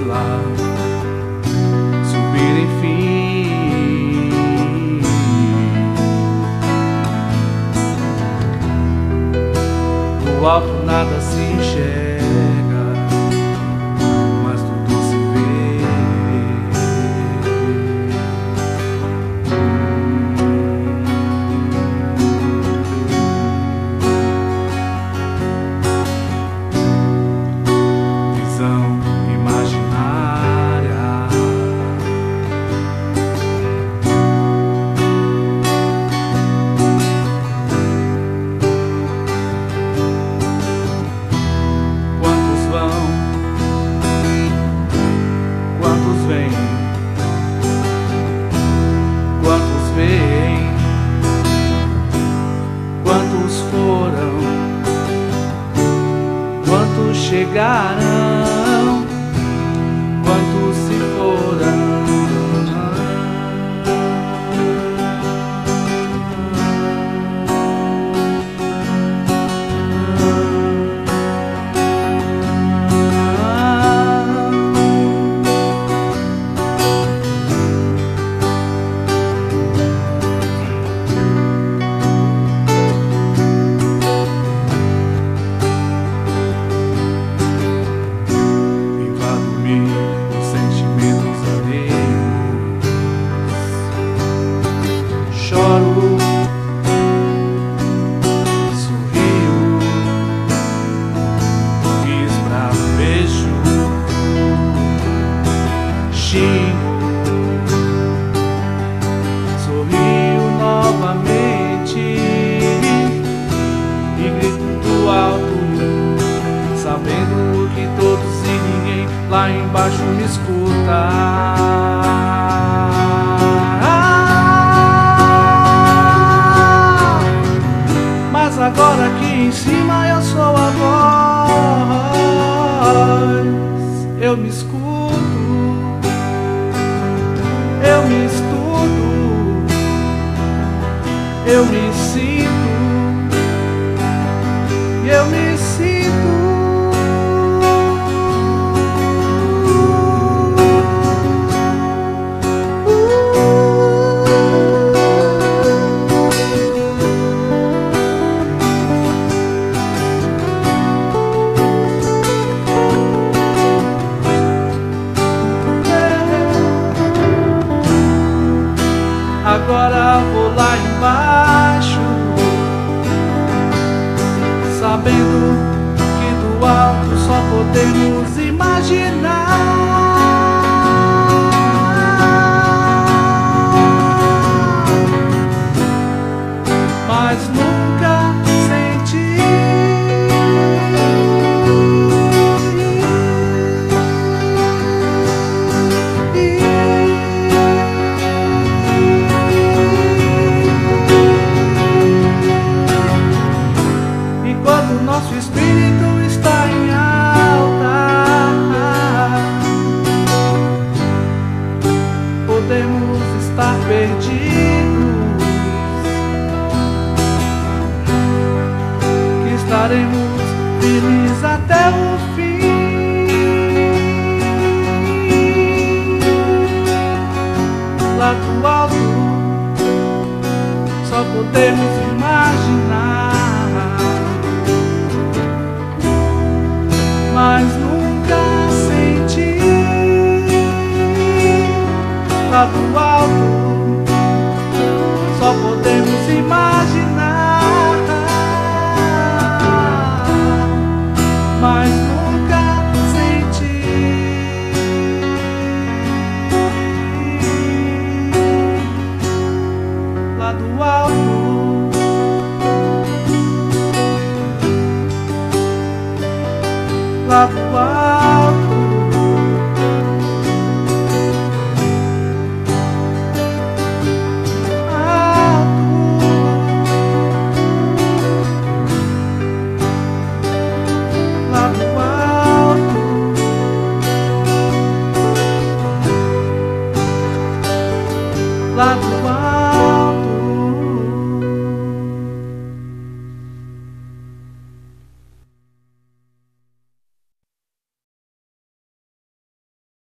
lá subir enfim. Do alto nada se enxerga, mas tudo se vê. Visão imaginária, quantos vão, quantos vêm, quantos vêm, quantos foram, quantos chegarão, quantos se foram. Os sentimentos alheios, choro, sorrio, esbravejo, xingo, sorrio novamente e grito alto, sabendo que todos e ninguém lá embaixo me escuta. Mas agora aqui em cima eu sou a voz. Eu me escuto, eu me estudo, eu me sinto, e eu me sinto. Agora vou lá embaixo, sabendo que do alto só podemos imaginar, mas nunca sentir. Quando nosso espírito está em alta, podemos estar perdidos, que estaremos felizes até o fim. Lá do alto só podemos